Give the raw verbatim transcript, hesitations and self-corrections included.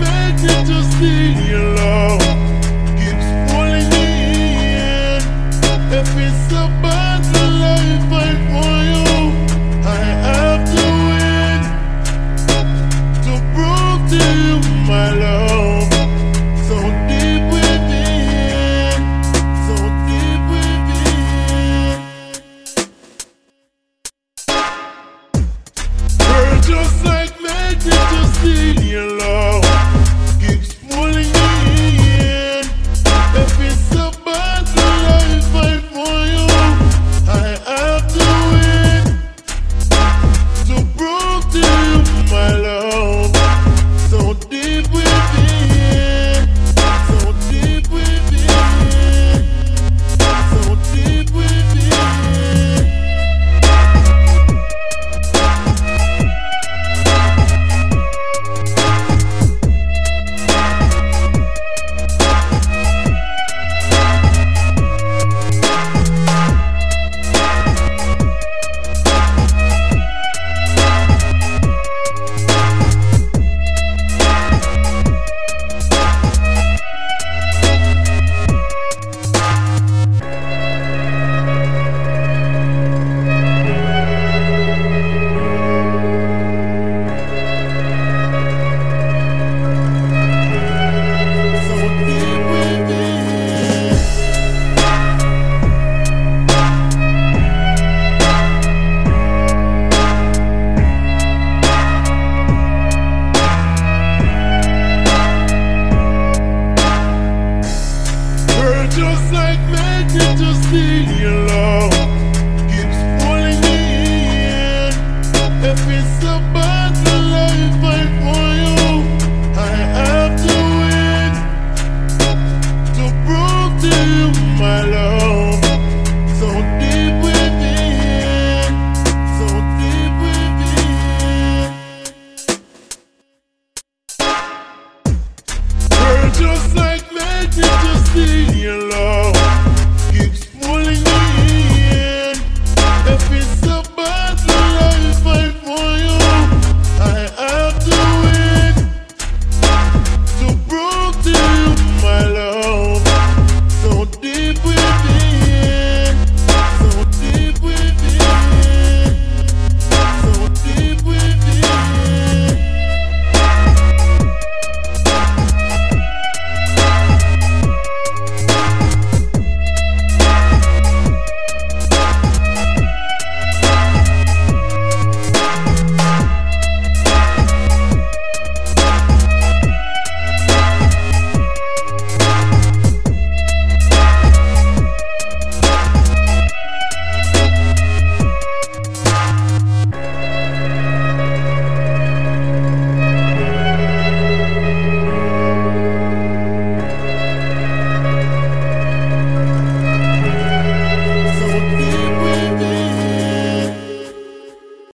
magnet to see your love keeps pulling me in. If it's about the life I for you, I have to win to prove to you my love. So deep within, so deep within. We're just like magnet to see your love keeps pulling me in. If it's about the life I for you, I have to win to prove to you my love. So deep within, so deep within, so deep within. Just like magnet to see your love keeps pulling me in. If it's about the life I for you, I have to win to prove to you my love. So deep within, so deep within. We're just like magnet to see your love